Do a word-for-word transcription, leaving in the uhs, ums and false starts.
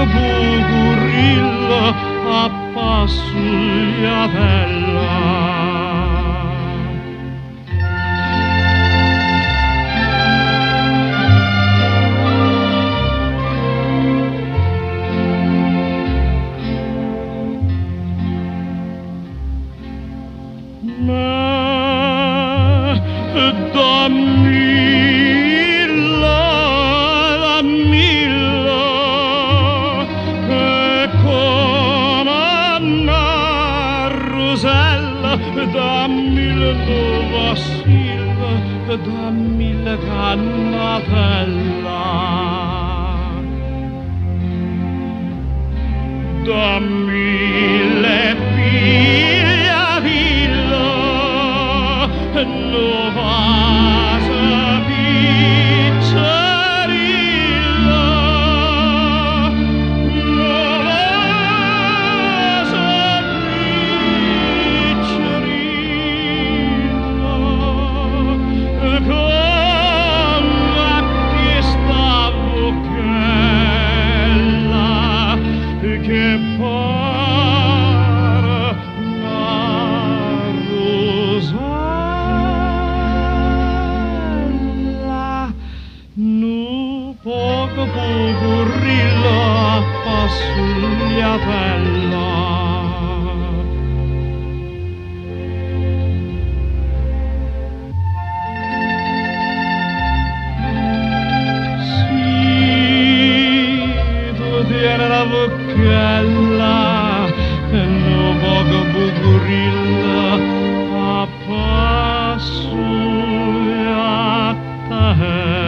bucurilla a passugliatella. Ma dammilla, dammilla, è come una rosella, dammilla vacilla, dammilla cannatella. Dammille piglia, pilla, no vasa piccerilla, no vasa piccerilla, con questa bocchella che pare una rosella, nu poco bucurilla a passugliatella. Tiene la bocchella e no poco bucurilla a passugliatella.